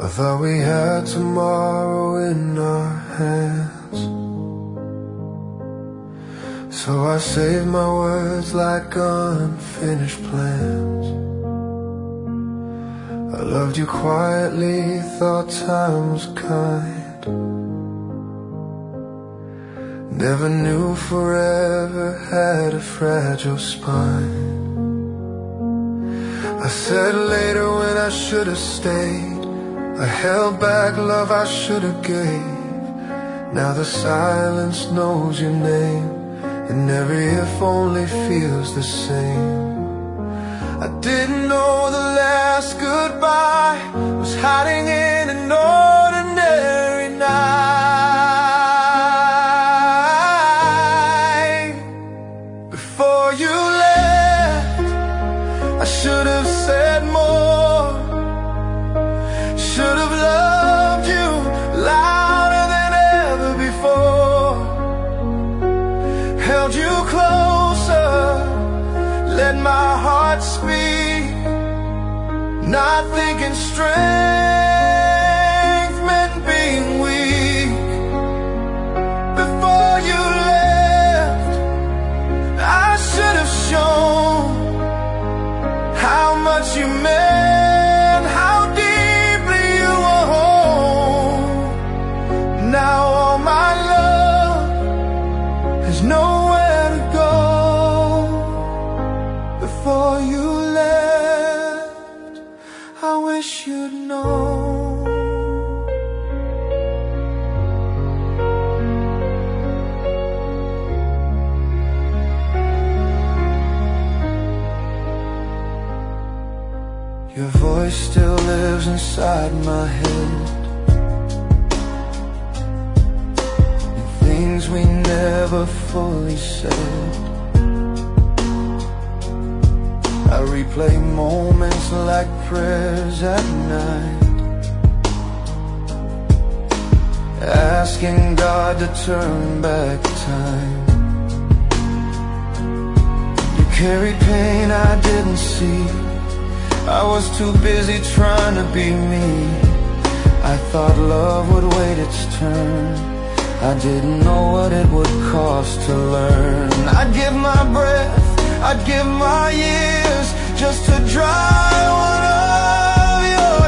I thought we had tomorrow in our hands, so I saved my words like unfinished plans. I loved you quietly, thought time was kind. Never knew forever had a fragile spine. I said later when I should have stayed. I held back love I should have gave. Now the silence knows your name, and every if only feels the same. I didn't know the last goodbye was hiding in an ordinary night. Before you left, I should have said more. Should have loved you louder than ever before. Held you closer, let my heart speak. Not thinking strength meant being weak. Before you left, I should have shown how much you meant, how deeply you were home. Now all my love has nowhere to go. Before you left, I wish you'd known. Your voice still lives inside my head, and things we never fully said. I replay moments like prayers at night, asking God to turn back time. You carried pain I didn't see. I was too busy trying to be me. I thought love would wait its turn. I didn't know what it would cost to learn. I'd give my breath, I'd give my years just to dry one of your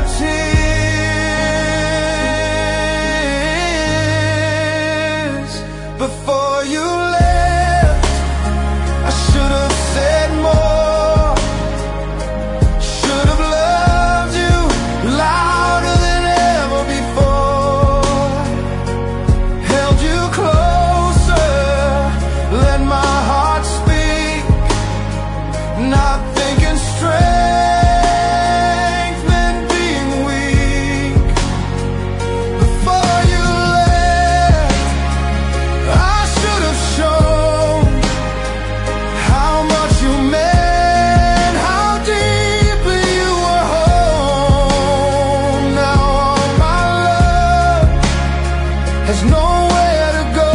tears. Before you left, I should have said more. Should have loved you louder than ever before. Held you closer, let my heart speak. Not thinking strength meant being weak. Before you left, I should have shown how much you meant, how deeply you were home. Now all my love has nowhere to go.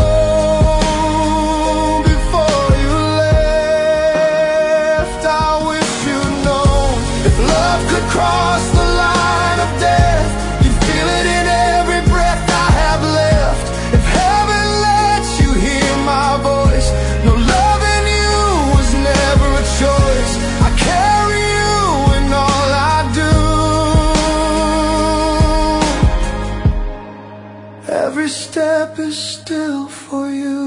Before you left, I wish you'd known. If love could cross the line of death, you'd feel it in every breath I have left. If heaven lets you hear my voice, no, loving you was never a choice. I carry you in all I do. Every step is still for you.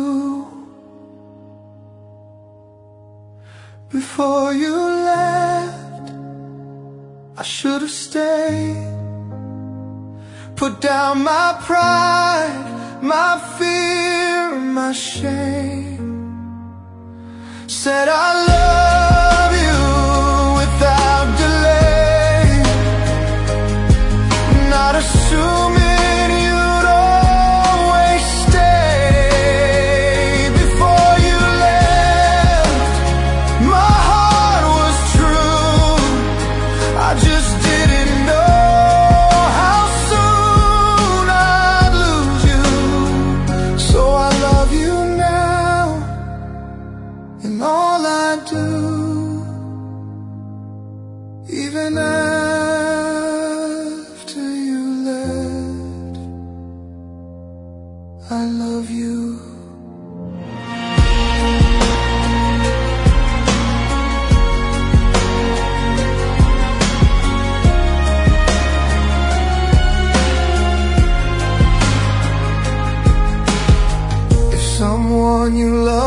Before you left, I should have stayed. Put down my pride, my fear, my shame. Said I love you without delay. Not assuming you'd always stay. Before you left, my heart was true. I just didn't know how soon I'd lose you. So I love you now, and all I do I love you. If someone you love